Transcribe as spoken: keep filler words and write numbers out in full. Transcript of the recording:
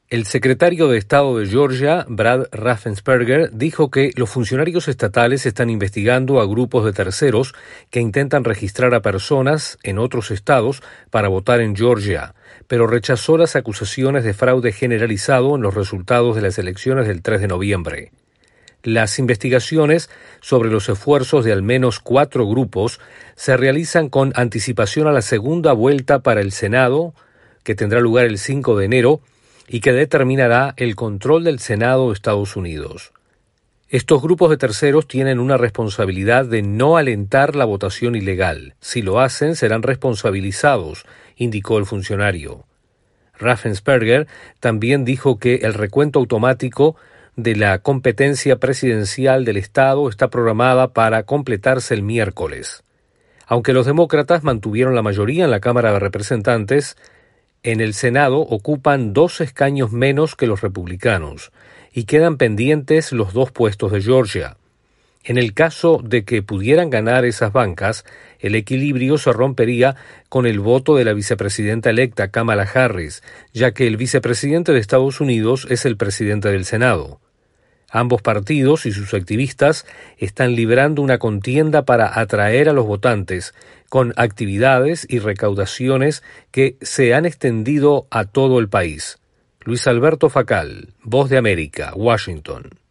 El secretario de Estado de Georgia, Brad Raffensperger, dijo que los funcionarios estatales están investigando a grupos de terceros que intentan registrar a personas en otros estados para votar en Georgia, pero rechazó las acusaciones de fraude generalizado en los resultados de las elecciones del tres de noviembre. Las investigaciones sobre los esfuerzos de al menos cuatro grupos se realizan con anticipación a la segunda vuelta para el Senado, que tendrá lugar el cinco de enero, y que determinará el control del Senado de Estados Unidos. Estos grupos de terceros tienen una responsabilidad de no alentar la votación ilegal. Si lo hacen, serán responsabilizados, indicó el funcionario. Raffensperger también dijo que el recuento automático de la competencia presidencial del Estado está programada para completarse el miércoles. Aunque los demócratas mantuvieron la mayoría en la Cámara de Representantes, en el Senado ocupan dos escaños menos que los republicanos y quedan pendientes los dos puestos de Georgia. En el caso de que pudieran ganar esas bancas, el equilibrio se rompería con el voto de la vicepresidenta electa Kamala Harris, ya que el vicepresidente de Estados Unidos es el presidente del Senado. Ambos partidos y sus activistas están librando una contienda para atraer a los votantes con actividades y recaudaciones que se han extendido a todo el país. Luis Alberto Facal, Voz de América, Washington.